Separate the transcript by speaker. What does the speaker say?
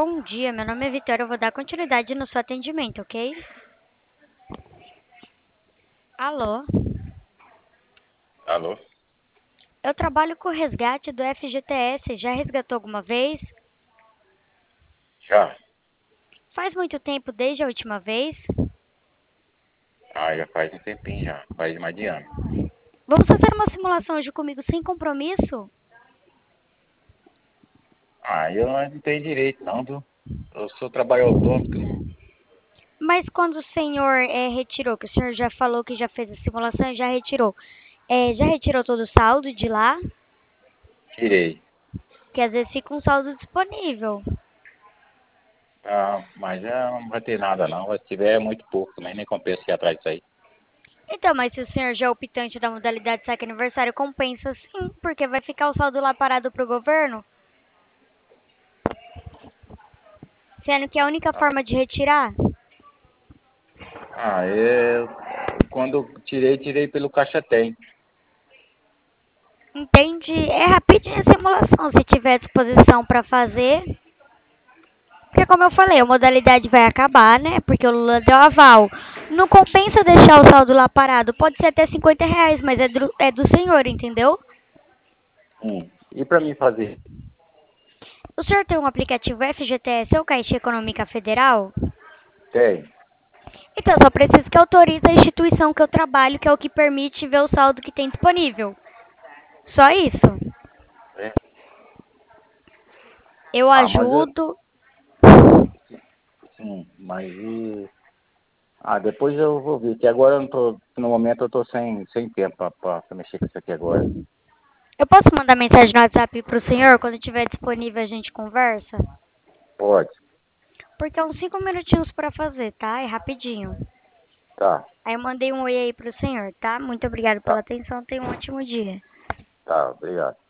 Speaker 1: Bom dia, meu nome é Vitória. Eu vou dar continuidade no seu atendimento, ok? Alô?
Speaker 2: Alô?
Speaker 1: Eu trabalho com o resgate do FGTS. Já resgatou alguma vez?
Speaker 2: Já?
Speaker 1: Faz muito tempo desde a última vez?
Speaker 2: Ah, já faz um tempinho já. Faz mais de ano.
Speaker 1: Vamos fazer uma simulação hoje comigo sem compromisso?
Speaker 2: Ah, eu não tenho direito não, viu? Eu sou trabalho autônomo. Que não
Speaker 1: Mas quando o senhor retirou, que o senhor já falou que já fez a simulação e já retirou, já retirou todo o saldo de lá?
Speaker 2: tirei.
Speaker 1: Que às vezes fica um saldo disponível.
Speaker 2: Ah, mas não vai ter nada não. Se tiver é muito pouco também, nem compensa ir atrás disso aí.
Speaker 1: Então, mas se o senhor já é optante da modalidade saque aniversário, compensa sim, porque vai ficar o saldo lá parado pro governo, sendo que é a única forma de retirar.
Speaker 2: Ah, eu quando tirei pelo Caixa Tem.
Speaker 1: Entende? É rapidinho a simulação, se tiver disposição para fazer. Porque, como eu falei, a modalidade vai acabar, né? Porque o Lula deu aval. Não compensa deixar o saldo lá parado. Pode ser até R$ 50, mas é do senhor, entendeu?
Speaker 2: E pra mim fazer?
Speaker 1: O senhor tem um aplicativo FGTS ou Caixa Econômica Federal?
Speaker 2: Tem.
Speaker 1: Então, só preciso que autorize a instituição que eu trabalho, que é o que permite ver o saldo que tem disponível. Só isso.
Speaker 2: É.
Speaker 1: Eu
Speaker 2: Ah, mas eu.
Speaker 1: ajudo.
Speaker 2: Sim, mas Ah, depois eu vou ver, que agora eu não tô. No momento eu tô sem tempo pra mexer com isso aqui agora.
Speaker 1: Eu posso mandar mensagem no WhatsApp pro senhor? Quando estiver disponível, a gente conversa?
Speaker 2: Pode.
Speaker 1: Porque é uns 5 minutinhos pra fazer, tá? É rapidinho.
Speaker 2: Tá,
Speaker 1: Aí eu mandei um oi aí pro senhor, tá? Muito obrigada pela
Speaker 2: tá,
Speaker 1: atenção. Tenha um ótimo dia.
Speaker 2: tá, obrigado.